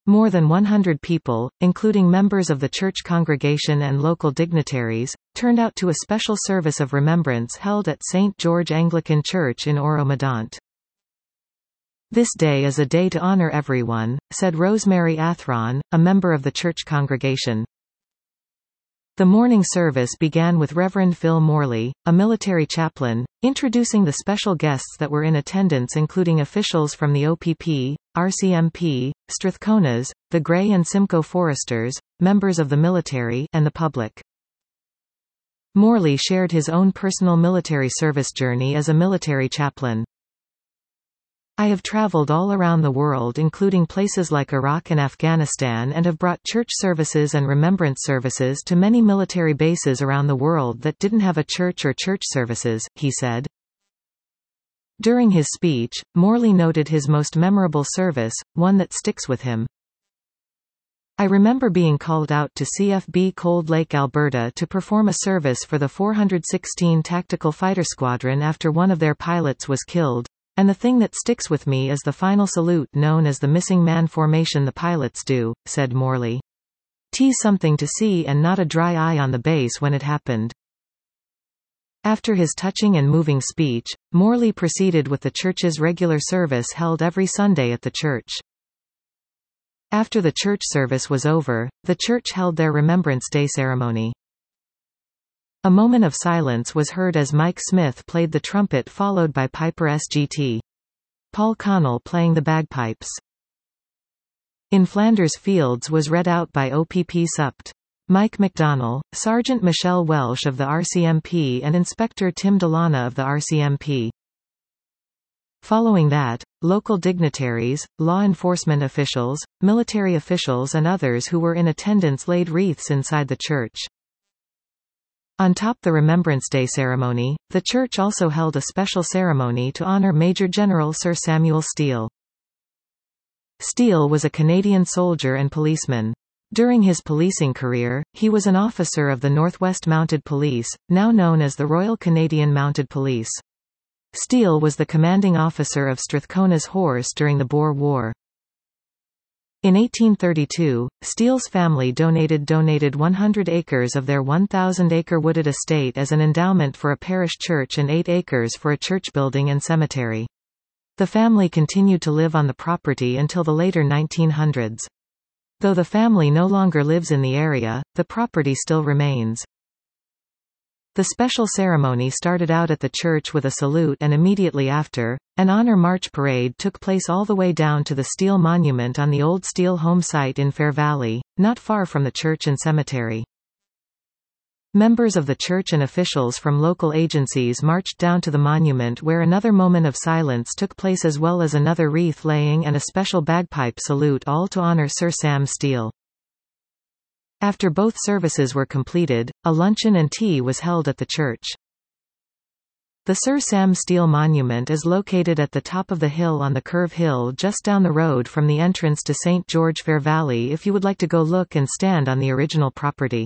More than 100 people, including members of the church congregation and local dignitaries, turned out to a special service of remembrance held at St. George Anglican Church in Oro-Medonte. "This day is a day to honor everyone," said Rosemary Athron, a member of the church congregation. The morning service began with Reverend Phil Morley, a military chaplain, introducing the special guests that were in attendance, including officials from the OPP, RCMP, Strathconas, the Grey and Simcoe Foresters, members of the military, and the public. Morley shared his own personal military service journey as a military chaplain. "I have traveled all around the world, including places like Iraq and Afghanistan, and have brought church services and remembrance services to many military bases around the world that didn't have a church or church services," he said. During his speech, Morley noted his most memorable service, one that sticks with him. "I remember being called out to CFB Cold Lake, Alberta to perform a service for the 416 Tactical Fighter Squadron after one of their pilots was killed. And the thing that sticks with me is the final salute known as the missing man formation the pilots do," said Morley. "'Tis something to see and not a dry eye on the base when it happened." After his touching and moving speech, Morley proceeded with the church's regular service held every Sunday at the church. After the church service was over, the church held their Remembrance Day ceremony. A moment of silence was heard as Mike Smith played the trumpet, followed by Piper Sgt. Paul Connell playing the bagpipes. "In Flanders Fields" was read out by OPP Supt. Mike McDonnell, Sergeant Michelle Welsh of the RCMP and Inspector Tim Delana of the RCMP. Following that, local dignitaries, law enforcement officials, military officials and others who were in attendance laid wreaths inside the church. On top the Remembrance Day ceremony, the church also held a special ceremony to honor Major General Sir Samuel Steele. Steele was a Canadian soldier and policeman. During his policing career, he was an officer of the Northwest Mounted Police, now known as the Royal Canadian Mounted Police. Steele was the commanding officer of Strathcona's Horse during the Boer War. In 1832, Steele's family donated 100 acres of their 1,000-acre wooded estate as an endowment for a parish church and 8 acres for a church building and cemetery. The family continued to live on the property until the later 1900s. Though the family no longer lives in the area, the property still remains. The special ceremony started out at the church with a salute, and immediately after, an honor march parade took place all the way down to the Steele Monument on the old Steele home site in Fair Valley, not far from the church and cemetery. Members of the church and officials from local agencies marched down to the monument, where another moment of silence took place, as well as another wreath laying and a special bagpipe salute, all to honor Sir Sam Steele. After both services were completed, a luncheon and tea was held at the church. The Sir Sam Steele Monument is located at the top of the hill on the Curve Hill, just down the road from the entrance to St. George Fair Valley, if you would like to go look and stand on the original property.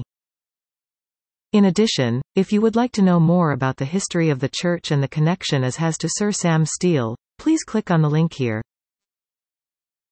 In addition, if you would like to know more about the history of the church and the connection it has to Sir Sam Steele, please click on the link here.